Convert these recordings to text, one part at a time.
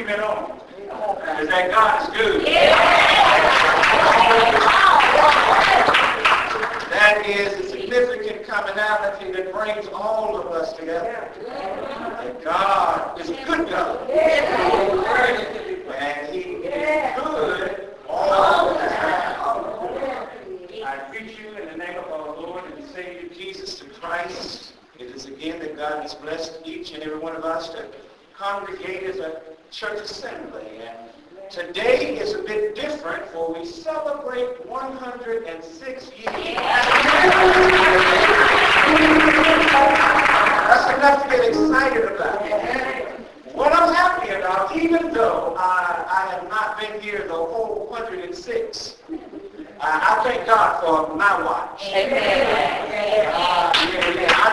agreement on is that God is good. That is a significant commonality that brings all of us together. That God is a good God. And He is good all the time. I greet you in the name of our Lord and Savior Jesus Christ. It is again that God has blessed each and every one of us to congregate as a church assembly. And today is a bit different, for we celebrate 106 years. That's enough to get excited about. What I'm happy about, even though I have not been here the whole 106, I thank God for my watch. Amen. I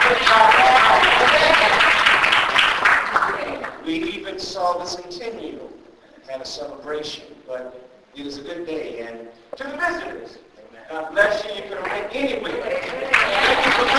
thank God. We even saw the centennial and a celebration, but it is a good day. And to the visitors, God bless you. You can remain anywhere. Thank you for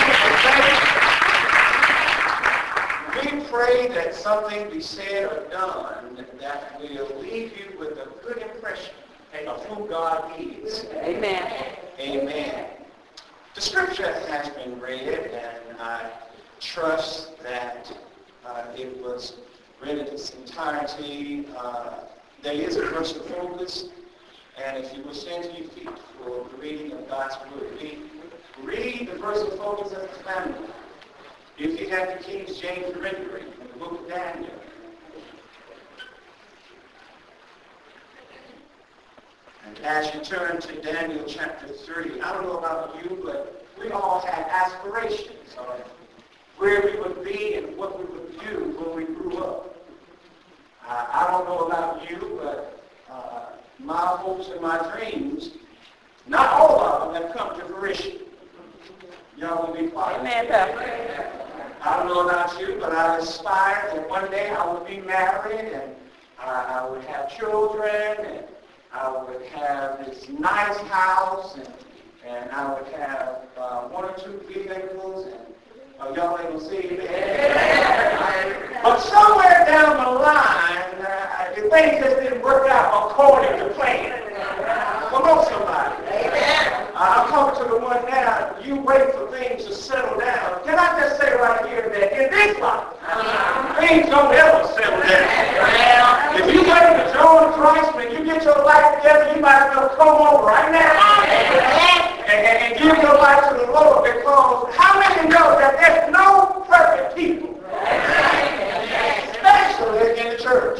coming. We pray that something be said or done that will leave you with a good impression of who God is. Amen. Amen. The scripture has been read, and I trust that it was read in its entirety. There is a verse of focus, and if you will stand to your feet for the reading of God's word, read the verse of focus as a family. If you have the King James rendering in the book of Daniel, and as you turn to Daniel chapter 3, I don't know about you, but we all had aspirations of where we would be and what we would do when we grew up. I don't know about you, but my hopes and my dreams, not all of them have come to fruition. Y'all will be quiet. Amen, Pastor. I don't know about you, but I aspire that one day I would be married and I would have children and I would have this nice house, and I would have one or two vehicles, and y'all ain't gonna see it. But somewhere down the line, the things just didn't work out according to plan. Come on, somebody. I'm talking to the one now. You wait for things to settle down. Can I just say right here that in this life, things don't ever settle down. If you wait to join Christ, when you get your life together, you might as well come on right now and give your life to the Lord, because how many know that there's no perfect people, especially in the church?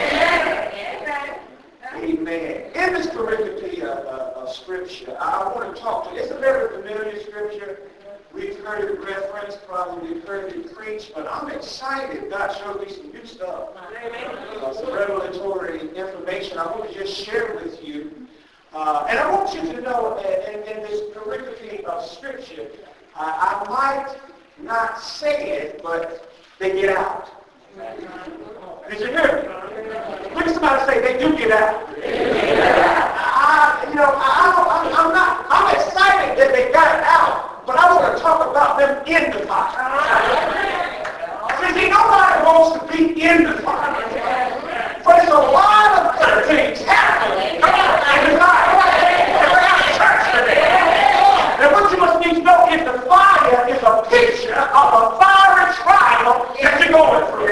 Amen. In this pericope of Scripture, I want to talk to you. It's a very familiar Scripture. We've heard it referenced, probably we've heard it preached, but I'm excited. God showed me some new stuff. Some revelatory information I want to just share with you. And I want you to know that in this pericope of Scripture, I might not say it, but they get out. Did you hear me? Look at somebody say, they do get out. I'm excited that they got it out, but I want to talk about them in the fire. See, nobody wants to be in the fire. But there's a lot of good things happening in the fire. We're out of church today. And what you must need to know is the fire is a picture of a fiery trial that you're going through.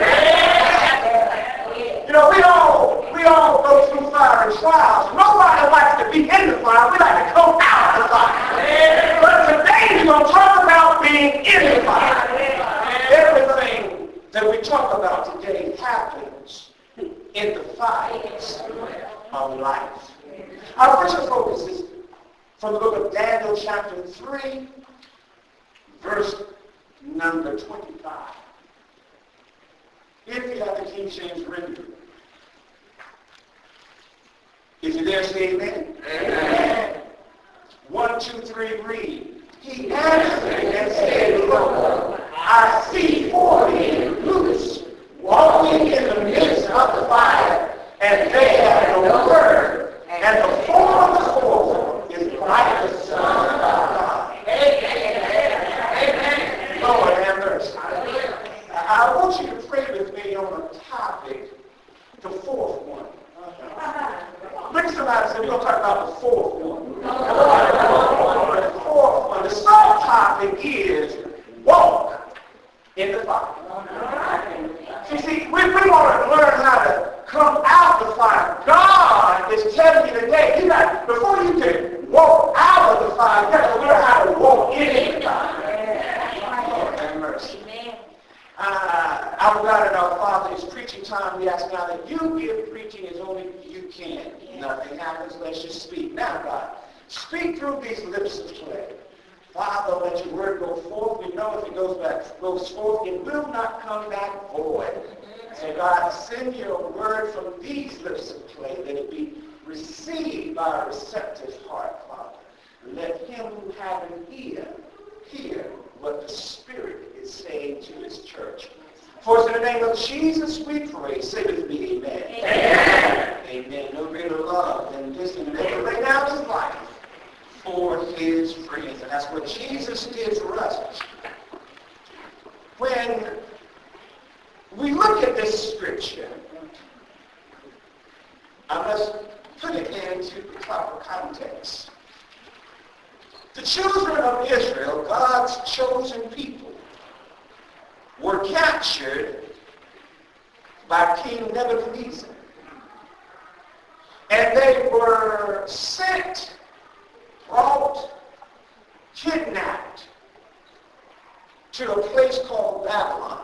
You know, we all go through fiery trials. Nobody likes to be in the fire. We like to come out of the fire. But today we're going to talk about being in the fire. Everything that we talk about today happens in the fires of life. Our first focus is from the book of Daniel chapter 3, verse number 25. If you have the King James rendering. If you're there, say amen. Amen. 1, 2, 3, read. He answered and said, Lord, I see 40 loose, walking in the midst of the fire, and they have no word, and the form of the fourth is like the Son of God. Amen. Lord have mercy. I want you to pray with me on a topic, the fourth somebody said, we're going to talk about the fourth one. The fourth one. The subtopic is walk in the fire. See, we want to learn how to come out the fire. God is telling you today, before you can walk out of the fire, you got to learn how to walk in the fire. Lord have mercy. Our God and our Father, it's preaching time. We ask now that you give preaching as only you can. Nothing happens unless you speak. Now, God, speak through these lips of clay. Father, let your word go forth. We know if it goes forth, it will not come back void. So God, send your word from these lips of clay that it be received by a receptive heart, Father. Let him who have an ear hear what the Spirit is saying to his church. For it's in the name of Jesus we pray. Say with me, amen. Amen. Amen. No greater love than this, and to lay down his life for his friends. And that's what Jesus did for us. When we look at this scripture, I must put it into the proper context. The children of Israel, God's chosen people, were captured by King Nebuchadnezzar. And they were sent, brought, kidnapped to a place called Babylon.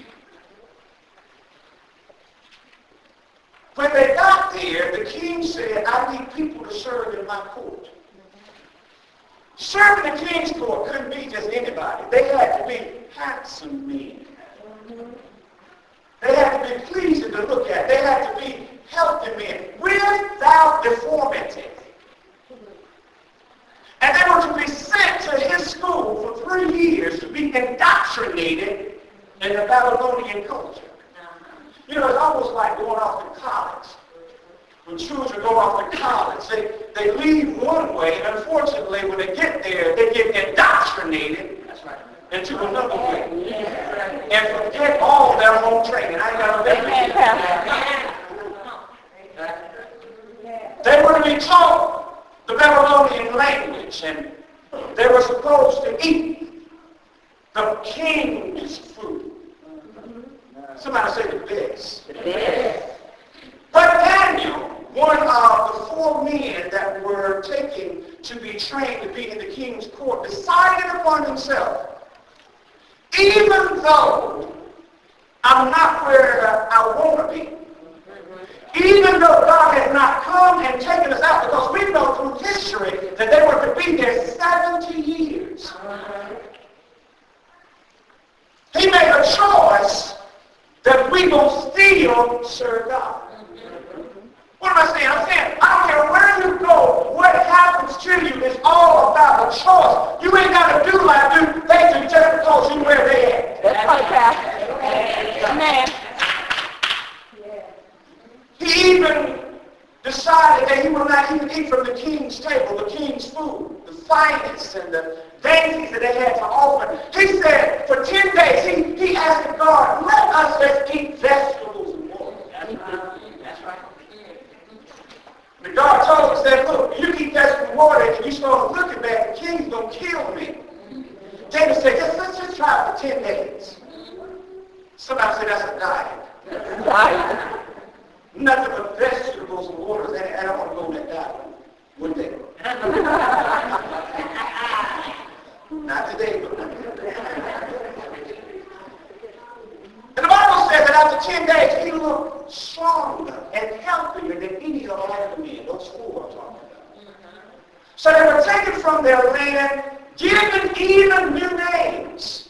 When they got there, the king said, I need people to serve in my court. Serving the king's court couldn't be just anybody. They had to be handsome men. They had to be pleasing to look at. They had to be healthy men without deformity. And they were to be sent to his school for 3 years to be indoctrinated in the Babylonian culture. You know, it's almost like going off to college. When children go off to college, they leave one way, and unfortunately, when they get there, they get indoctrinated into another way. And forget all their home training. I ain't got no They were to be taught the Babylonian language, and they were supposed to eat the king's food. Somebody say the best. The best. But Daniel, one of the 4 men that were taken to be trained to be in the king's court, decided upon himself, even though I'm not where I want to be, even though God has not come and taken us out, because we know through history that they were to be there 70 years. He made a choice that we will still serve God. What am I saying? I'm saying, I don't care where you go, what happens to you is all about a choice. You ain't got to do like do they do just because you where they at. That's right, Pastor. Amen. He even decided that he will not even eat from the king's table, the king's food, the finest and the dainties that they had to offer. He said for 10 days, he asked God, let us just eat vegetables and water. That's right. And God told us that, look, you eat vegetables and water and you start looking back, the king's going to kill me. David said, let's just try it for 10 days. Somebody said that's a diet. Diet. Nothing but vegetables and waters. I don't want to go on that diet one day. Not today, but one day. And the Bible says that after 10 days, he looked stronger and healthier than any of the other men. Those 4 I'm talking about. So they were taken from their land, given even new names.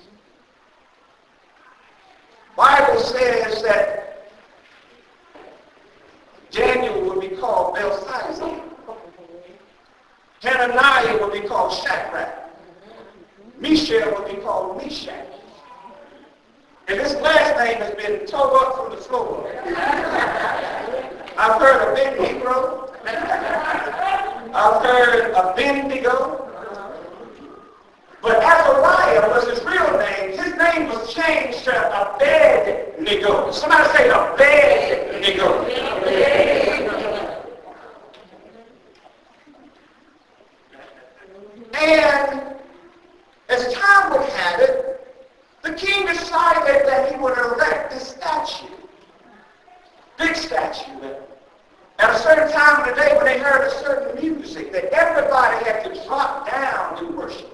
The Bible says that Daniel would be called Belshazzar. Hananiah would be called Shadrach. Mishael would be called Meshach. And this last name has been tore up from the floor. I've heard of Ben Negro. I've heard of Bendigo. But Azariah was his real name. His name was changed to Abednego. Somebody say Abednego. you at a certain time of the day when they heard a certain music that everybody had to drop down and worship.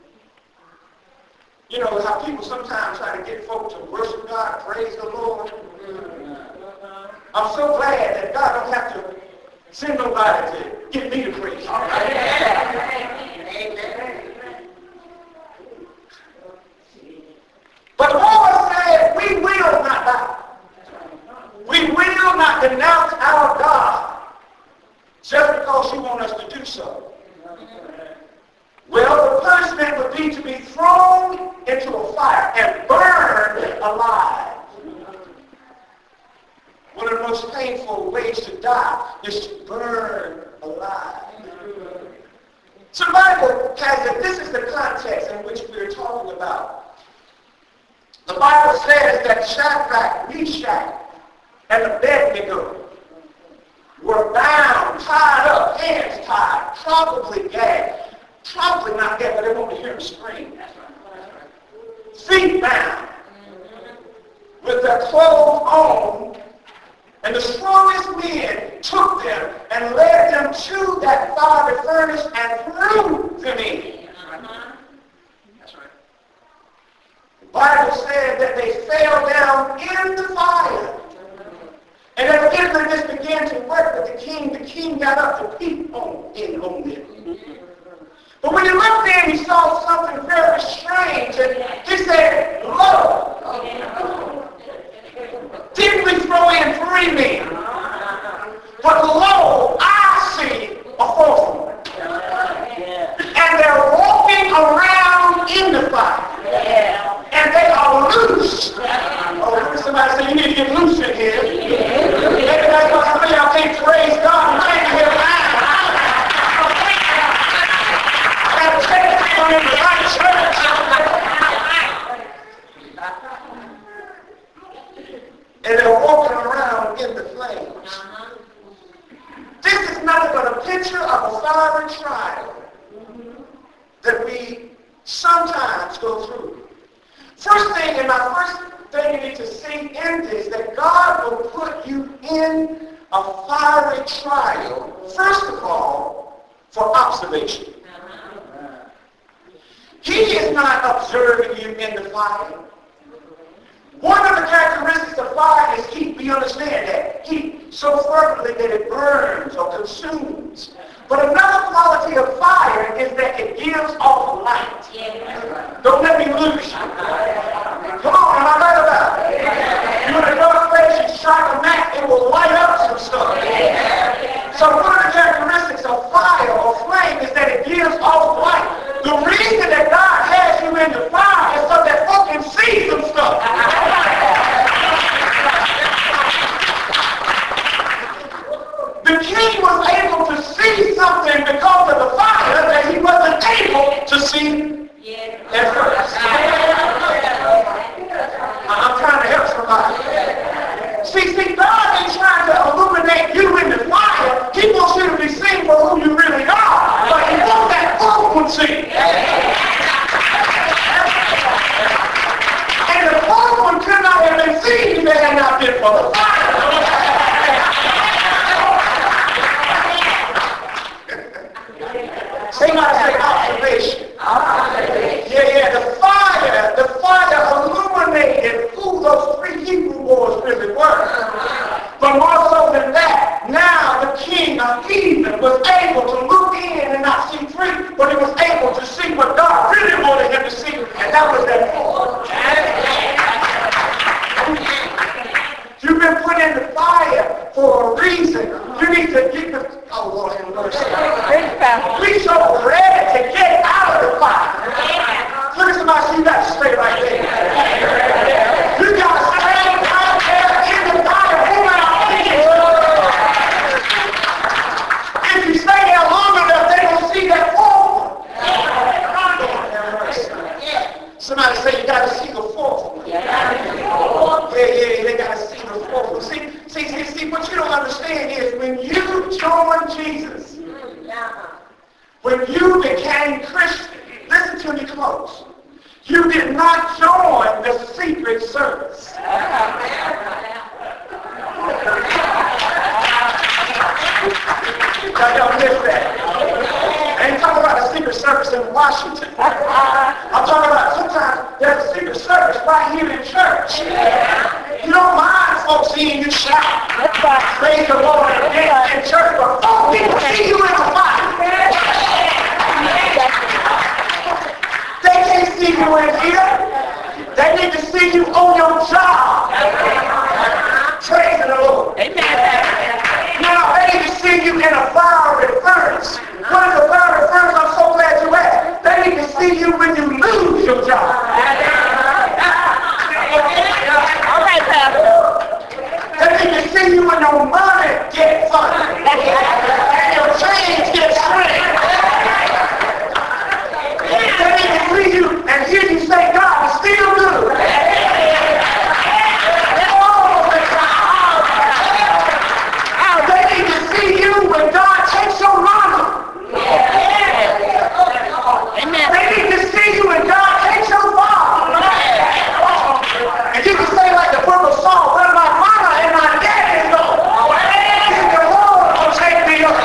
You know how people sometimes try to get folk to worship God, praise the Lord. I'm so glad that God don't have to send nobody to get me to praise Him. Amen. But the Lord said, we will not die. We will not denounce our God just because you want us to do so. Well, the punishment would be to be thrown into a fire and burned alive. One of the most painful ways to die is to burn alive. So the Bible has that this is the context in which we're talking about. The Bible says that Shadrach, Meshach, and Abednego were bound, tied up, hands tied, probably gagged. Probably not dead, but they want to hear him scream. Feet bound, with their clothes on, and the strongest men took them and led them to that fiery furnace and threw them in. That's right. The Bible said that they fell down in the fire. And evidently this began to work with the king. The king got up to peep on them. But when he looked in, he saw something very strange. And he said, Lord, didn't we throw in 3 men? But lo, I see a 4th one. And they're walking around in the fire. And they are loose. Oh, somebody say, you need to get loose in here. Maybe that's why some of y'all can't praise God and can't hear in the right church. And they're walking around in the flames. This is nothing but a picture of a fiery trial that we sometimes go through. First thing you need to see in this, that God will put you in a fiery trial, first of all, for observation. He is not observing you in the fire. One of the characteristics of fire is heat. We understand that. Heat so fervently that it burns or consumes. But another quality of fire is that it gives off light. Don't let me lose you. Come on, am I right about it? When a dark place, you strike a match, it will light up some stuff. So one of the characteristics of fire or flame is that it gives off light. The reason that God has you in the fire is so that folk can see some stuff. The king was able to see something because of the fire that he wasn't able to see at first. I'm trying to help somebody. See, God ain't trying to illuminate you in the fire. He wants you to be seen for who you really are. But he wants that folk would see. And the folk one could not have been seen if they had not been for the fire. Somebody say observation. Yeah, the fire illuminated who those 3 Hebrew boys really were. But more so than that, now the king of Edom was able to look in and not see 3, but he was able to see what God really wanted him to see, and that was that 4. You've been put in the fire for a reason. You need to get the... Oh, Lord have mercy. We so ready to get out of the fire. Look at somebody, you got to stay right there. You got to stay right there in the fire. If you stay there long enough, they will see that forward. Somebody say you got to see the 4th one. Yeah, they got to see the 4th one. See, what you don't understand is when you join Jesus, when you became Christian, listen to me close. You did not join the secret service. Washington. I'm talking about sometimes there's a secret service right here in church. You don't mind folks seeing you shout. That's right. Praise the Lord in church, but folks need to see you in the body. They can't see you in here. They need to see you on your job. Praise the Lord. Amen. Now, they need to see you in a fiery furnace. What is a fiery furnace? I'm so glad you asked. They need to see you when you lose your job. All right, Pastor. They need to see you when your money gets funny and your chains get shrinked. They need to see you and hear you say, God is still good. They need to see you when God takes your mama. Amen. They need to see you when God takes your father. And you can say like the book of Saul, where my mama and my daddy go. The Lord will take me up.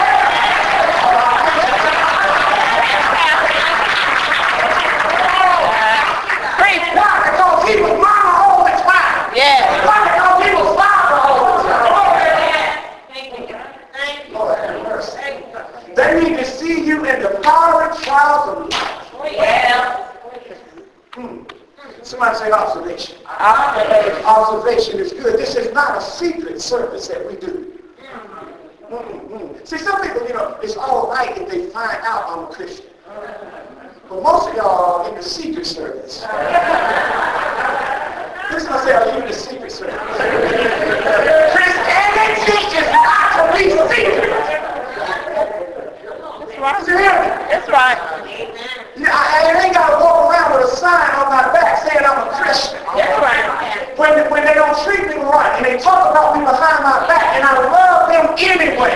Why? Because he was mama all the time. Yeah. Why? Because he was father all the time. Lord have mercy. They need to see you in the fiery trials of life. Yeah. Somebody say observation. Observation is good. This is not a secret service that we do. See, some people, it's all right if they find out I'm a Christian. But most of y'all are in the secret service. This is what I say, are you in the secret service? Christianity is not to be secret. That's right. That's right. I ain't got to walk around with a sign on my back saying I'm a Christian. That's right. When they don't treat me right and they talk about me behind my back and I love them anyway.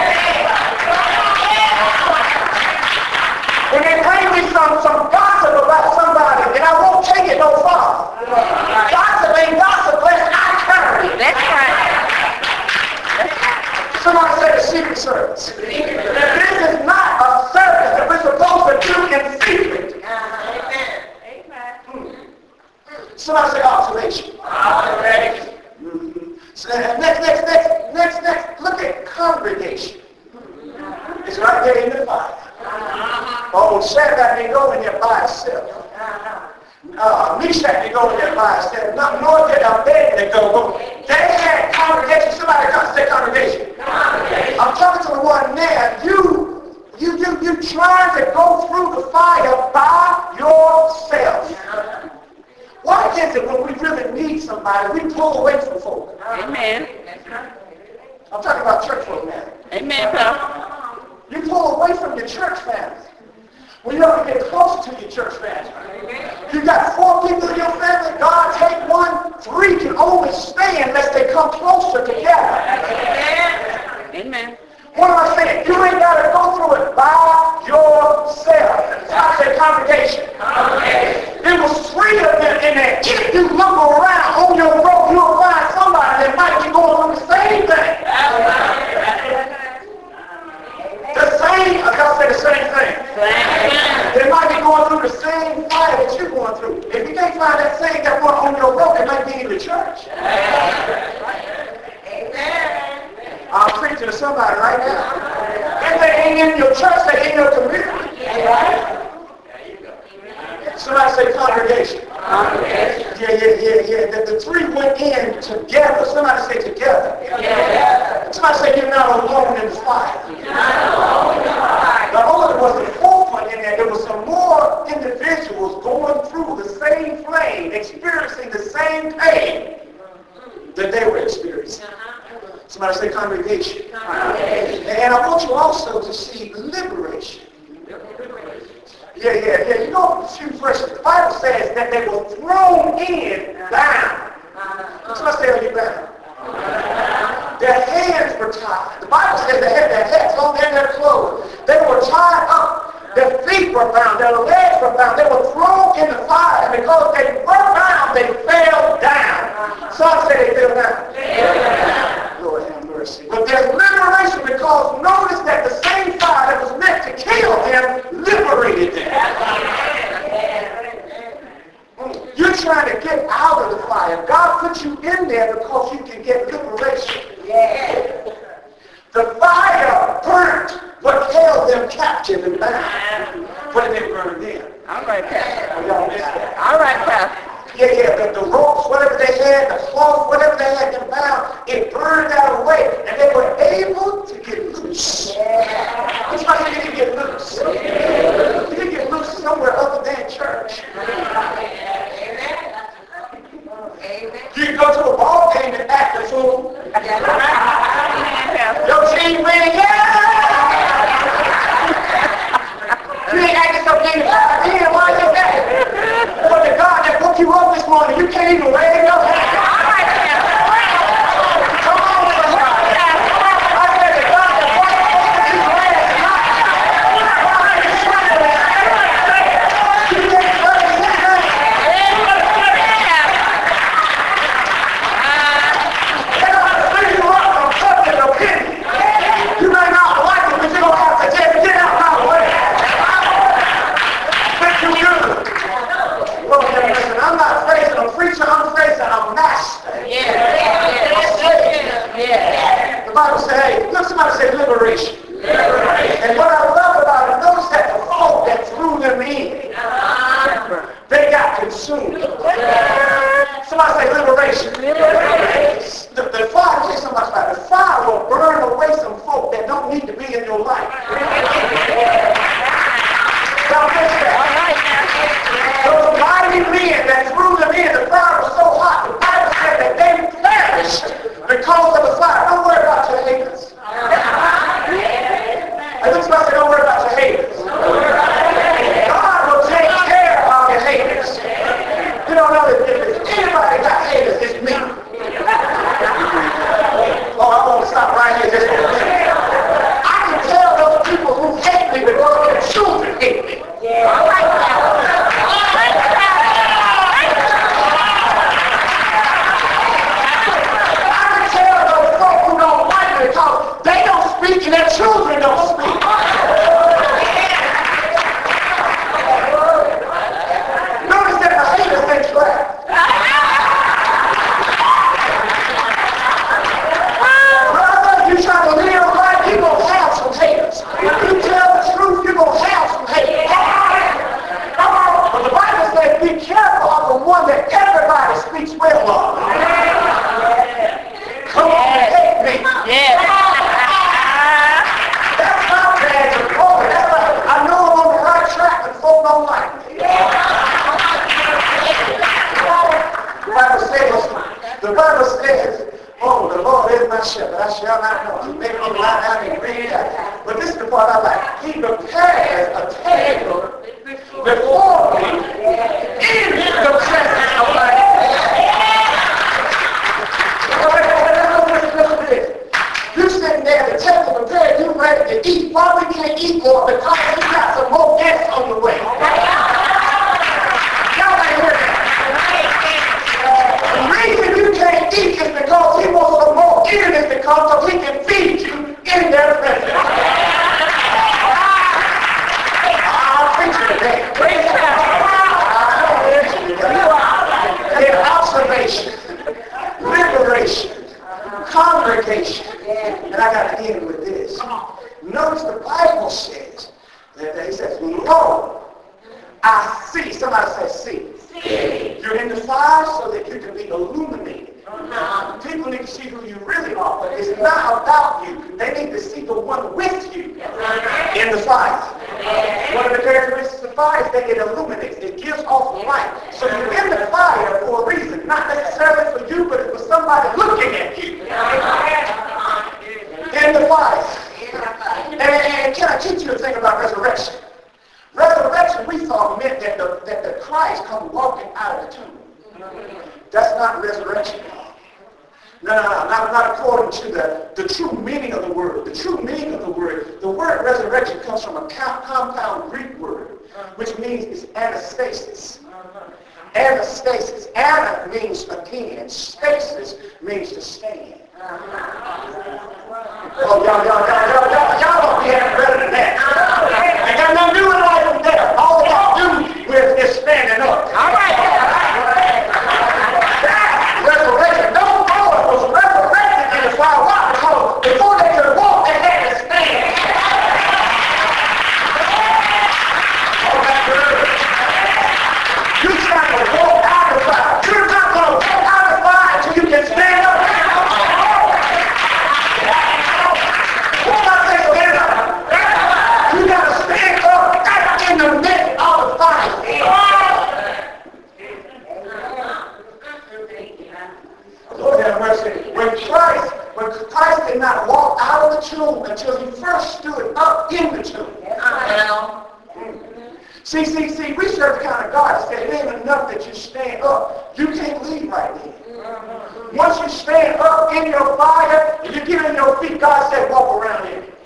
When they bring me some gossip about somebody and I won't take it no far. Gossip ain't gossip unless I carry it. That's right. Somebody say the secret service. This is not a service that we're supposed to do in secret. Somebody say observation. So next, look at congregation. It's right there in the Bible. Oh, Shadrach didn't go in there by himself. Meshach didn't go in there by himself. Nor did Abednego. They had congregation. Somebody come say congregation. I'm talking to the one there. You trying to go through the fire by yourself. Why is it when we really need somebody, we pull away from folk? Amen. I'm talking about church folk now. Amen, Pastor. You pull away from your church family. When you ever get closer to your church family. You got 4 people in your family, God take 1, 3 can only stay unless they come closer together. Amen. What am I saying? You ain't got to go through it by yourself. I say congregation. There was 3 of them in there. If you look around on your road, you'll find somebody that might be going through the same thing. I'll say the same thing. They might be going through the same fire that you're going through. If you can't find that that one on your road, it might be in the church. I'm preaching to somebody right now. If they ain't in your church, they ain't in your community. Somebody say congregation. Yeah. The 3 went in together. Somebody say together. Somebody say you're not alone in the fire. Not only was the 4th one in there, there was some more individuals going through the same flame, experiencing the same pain that they were experiencing. Somebody say congregation. And I want you also to see liberation. Yeah. You know, a few verses. The Bible says that they were thrown in bound. Somebody say, are you bound? Their hands were tied. The Bible says they had their heads on and their clothes. They were tied up. Their feet were bound. Their legs were bound. They were thrown in the fire. And because they were bound, they fell down. Some say they fell down. Lord have mercy. But there's liberation because notice that the same fire that was meant to kill him liberated them. You're trying to get out of the fire. God put you in there because you can get liberation. The fire burnt what held them captive and bound. But it didn't burn them. All right, Pastor. Oh, y'all missed that. All right, Pastor. The ropes, whatever they had, the cloth, whatever they had them bound, it burned that away. And they were able to get loose. Which means you can get loose. You can get loose somewhere other than church. You can go to a ball game and act a fool. Your team winning, yeah! You ain't acting so damn why you that? But the God that woke you up this morning, you can't even wave your hand. Come on, somebody. I said the God that woke you up this morning, you can't praise him. They don't have to bring you up from something or pity. You may not like it, but you're going to have to just get out my way. Think you good. Well, listen, I'm not praising a preacher, I'm praising a master. The Bible says, hey, look, somebody say liberation. And what I love about it, notice that the folk that threw them in, they got consumed. Somebody say liberation. The fire, tell you something about that. The fire will burn away some folk that don't need to be in your life. Y'all miss that? Those mighty men that threw them in, the fire was so hot, the Bible said that they perished because of the fire. Don't worry about your haters. I just about to say, don't worry about your haters. God will take care of your haters. You don't know if anybody got haters, it's me. Oh, I want to stop right here just for a minute. I can tell those people who hate me because their children hate me. I like that. I can tell those folk who don't like me because they don't speak and their children don't speak. Notice that the haters ain't trapped. You try to live right, you're going to have some haters. You tell the truth, you're going to have some haters. Come on. But the Bible says, be careful of the one that everybody speaks well of. Come on, hate me. That's my badge of honor. That's like, I know I'm on the right track, but folk don't like me. The Bible says, oh, the Lord is my shepherd, I shall not want. He makes me lie down in green pasture. But this is the part I like. He prepares a table before me in the presence of my enemies. You sitting there, the table prepared, you ready to eat. Why we can't eat more? Because we got some more guests on the way. Y'all ain't hear that. The reason you can't eat is because he wants some more enemies to come so he can feed you in their presence. I'll preach you today. Observation, liberation, congregation. And I got to end with this. Notice the Bible says that he says, Lord, I see. Somebody says see. You're in the fire so that you can be illuminated. People need to see who you really are, but it's not about you. They need to see the one with you in the fire. One of the characteristics of fire is that it illuminates. It gives off light. So you're in the fire for a reason, not necessarily for you, but for somebody looking at you. In the fire. And can I teach you a thing about resurrection? Resurrection, we thought, meant that the Christ come walking out of the tomb. That's not resurrection. No, not according to the true meaning of the word. The true meaning of the word resurrection comes from a compound Greek word, which means it's anastasis. Anastasis. Ana means again. Stasis means to stand. Oh, y'all don't be having better than that. I got nothing to do with it. not walk out of the tomb until he first stood up in the tomb. See, we serve the kind of God that said it ain't enough that you stand up. You can't leave right then. Once you stand up in your fire, and you get on your feet, God said, walk around in it.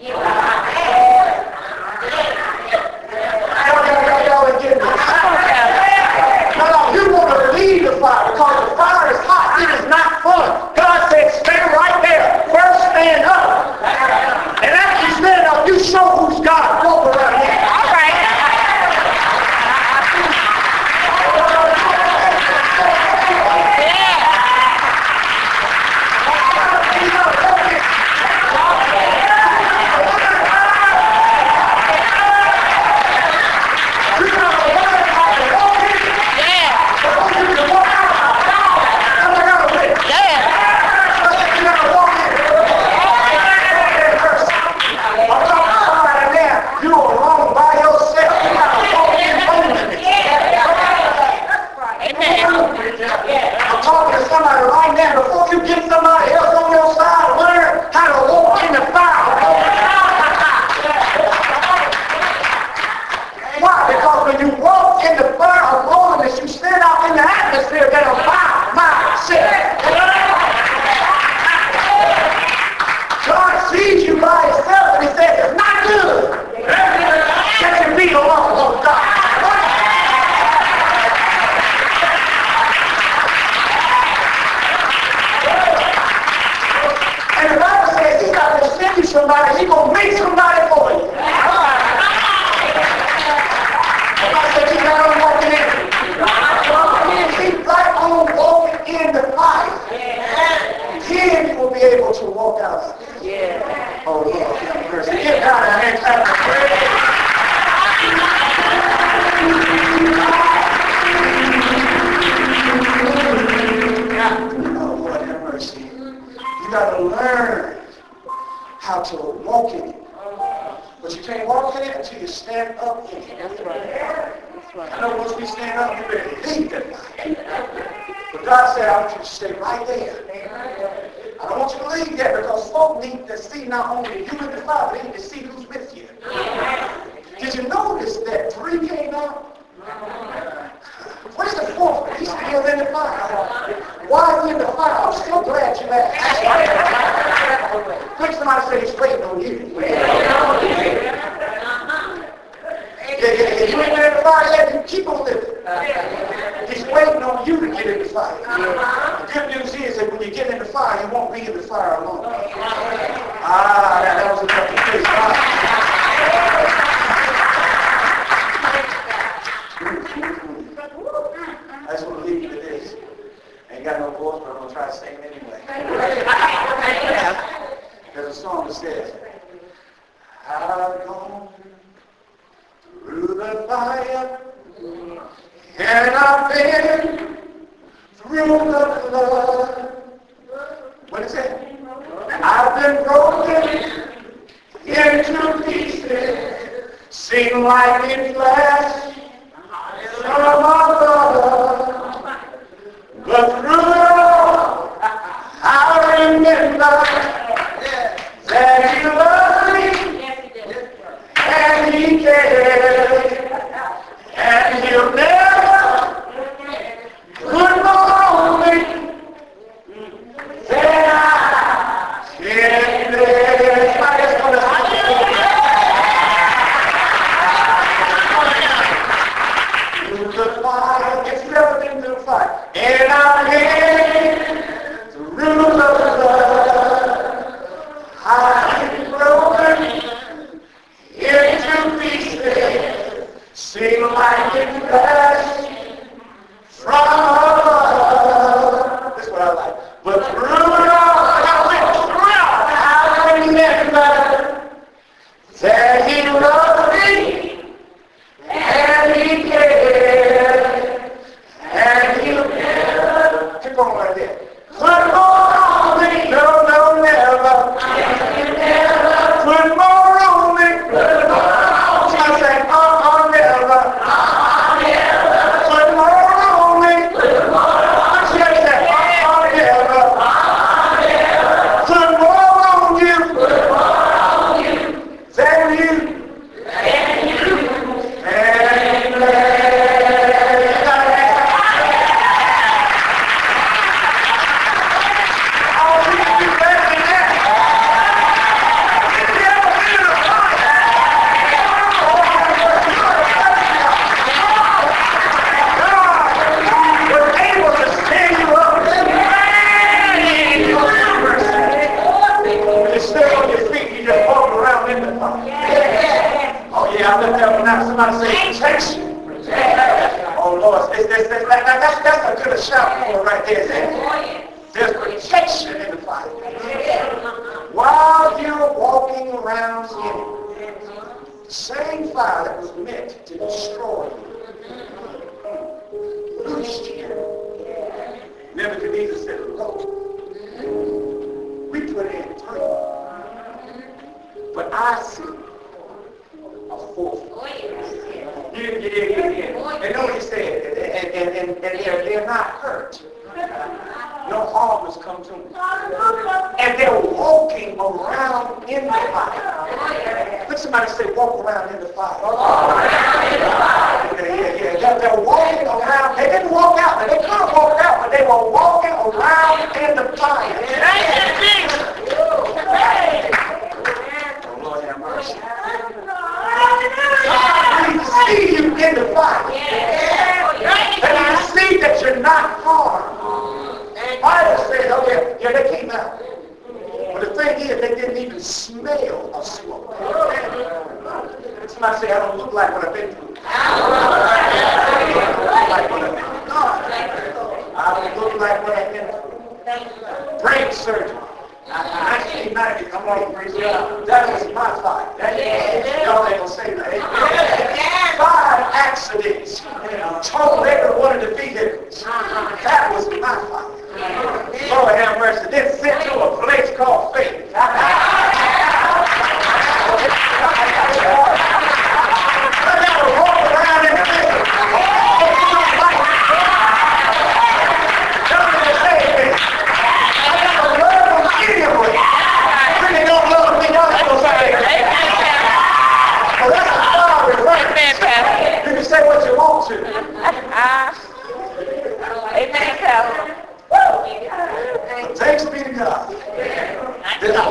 Y'all ain't getting this. No, you want to leave the fire because the fire is hot. It is not fun. God said, stand right there. First stand up. And after you stand up, you show who's God. Walk around in it. All right. I'm talking to somebody right now. Before you get somebody else on your side, learn how to walk in the fire. Why? Because when you walk in the fire of holiness, you stand out in the atmosphere that will fire myself. God sees you by himself and he says, it's not good. Set your feet alone, oh God. And the Bible says he's not going to send you somebody, he's going to make somebody for you. The Bible says he's not on walking in. He's right on walking in the fire. Then you will be able to walk out. Oh, Lord, have mercy. Give God a hand clap of praise. Oh, Lord, have mercy. You got to learn how to walk in it. But you can't walk in it until you stand up in it. That's right. I know once we stand up, you're ready to leave that life. But God said, I want you to stay right there. I don't want you to leave there because folk need to see not only you and the Father, they need to see who's with you. Did you notice that 3 came out? Where's the 4th? He's still in the fire. Why are you in the fire? I'm so glad you asked. Quick, somebody say he's waiting on you. Yeah, you ain't been in the fire yet, you keep on living. He's waiting on you to get in the fire. The good news is that when you get in the fire, you won't be in the fire alone. That was enough to praise God. I just want to leave you with this. Ain't got no voice, but I'm going to try to sing it anyway. There's a song that says, I've gone through the fire, and I've been through the flood. What is it? I've been broken into pieces, seen lightning flash from above. But through it all, I remember that he loved me, and he cared, and he'll never put on me that I can bear. I just want to through the fire, it's never been through the fire, and I'm here through the blood. I'm broken. Oh yeah, I left that one out. Somebody say protection. Oh Lord, that's a good shout for right there. There's protection in the fire. While you're walking around in it, the same fire that was meant to destroy you, loosed you. Nebuchadnezzar said, look, we put in 3, but I see a 4th. Yeah. And know what he said, and they're not hurt. No harm has come to them. And they're walking around in the fire. Let somebody say, walk around in the fire. Yeah. They're walking around. They didn't walk out. They could have walked out, but they were walking around in the fire. Oh, Lord have mercy. I see you in the fire. And I see that you're not harmed. Bible says, oh yeah, they came out. But the thing is, they didn't even smell of smoke. Somebody say, I don't look like what I've been through. I don't look like what I've been through. Brain surgery. 1990, come on, praise God. That was my fight. Y'all ain't gonna say that. 5 accidents. Totaled every one of the vehicles. That was my fight. Lord have mercy. Then sent to a place called faith. I gotta walk around in faith. You can say what you want to. Amen, Pastor. Thanks be to God. That I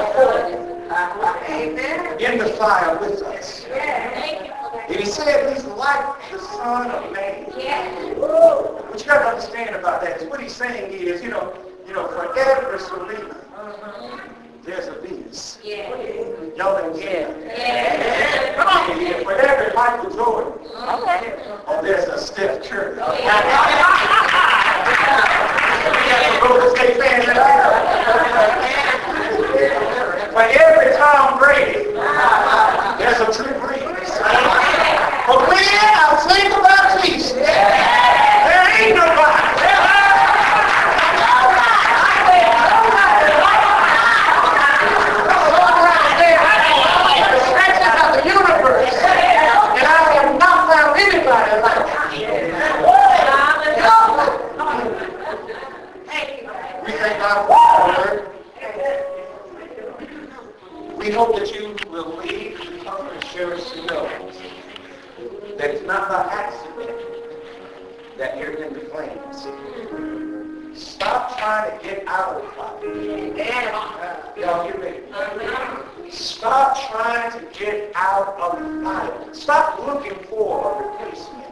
in the fire with us. And he said he's like the Son of Man. What you got to understand about that is what he's saying is, you know, for every Selena, there's a Venus. Y'all didn't get it. Come on. For every Michael Jordan, oh, there's a Steph Curry. For every Tom Brady, there's a Drew Brees. But when I think about Jesus, there ain't nobody. The universe, and I have not found anybody like that. We thank God for the word. We hope that you will leave the comfort assurance to know that it's not by accident that you're in the flames. Stop trying to get out of the fire. Y'all hear me? Stop trying to get out of the fire. Stop looking for a replacement.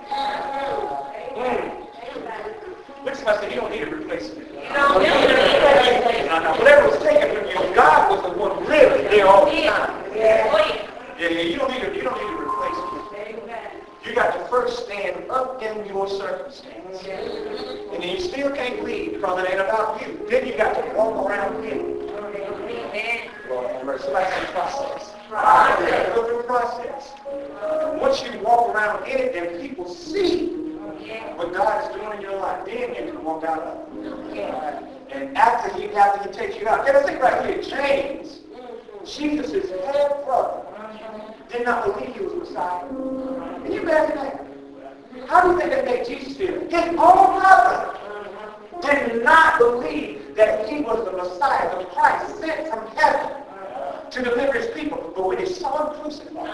Look, somebody say, you don't need a replacement. Whatever was taken from you, God was the one really there all the time. You don't need a replacement. You got to first stand up in your circumstance. And then you still can't leave because it ain't about you. Then you got to walk around in it. Lord have mercy. Somebody say process. Go through the process. Once you walk around in it and people see what God is doing in your life, then you can walk out of it. And after he takes you out, think right here, James, Jesus' half brother, did not believe he was Messiah. Can you imagine that? How do you think that made Jesus feel? His own brother did not believe that he was the Messiah, the Christ sent from heaven to deliver his people. But when he saw him crucified,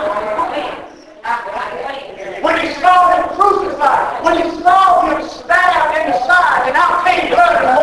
when he saw him stabbed in the side, and out came blood and